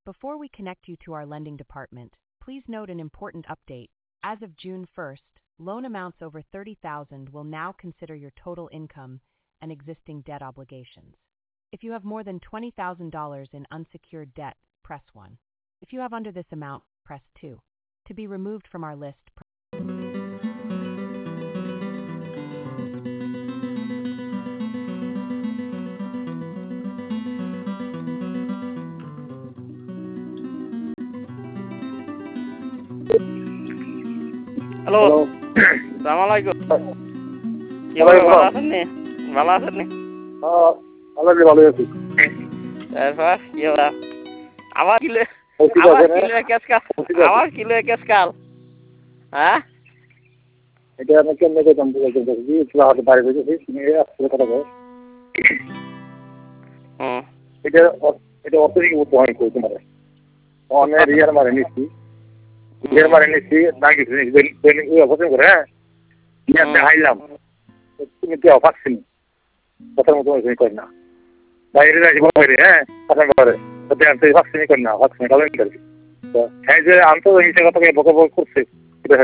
Before we connect you to our lending department, please note an important update. As of June 1st, loan amounts over $30,000 will now consider your total income and existing debt obligations. If you have more than $20,000 in unsecured debt, press 1. If you have under this amount, press 2. To be removed from our list, hello, সালাম আলাইকুম। কি অবস্থা, ভালো আছেন নি? ভালো আছেন নি? ভালো আছি। তারপর কি হবে? আমার কিলো কেস কাল। হ্যাঁ, এটা আমি কেমনে করতাম বুঝি হয়তো বাড়ি গেছি কথা বল। এটা এটা অত্যধিক হয় কই তোমার অনেক রিয়ার মারে নিচ্ছি না কিছু অপছন্দ করে হ্যাঁ দেখাইলাম তুমি কি অপাচ্ছিনি কথার মতো করি না বাইরে যাই বাইরে হ্যাঁ কথা করে ভাক্সিনি করি না ভাক্সিনি কারণ হ্যাঁ যে আন্তর্জাতিক কথাকে বকবক করছে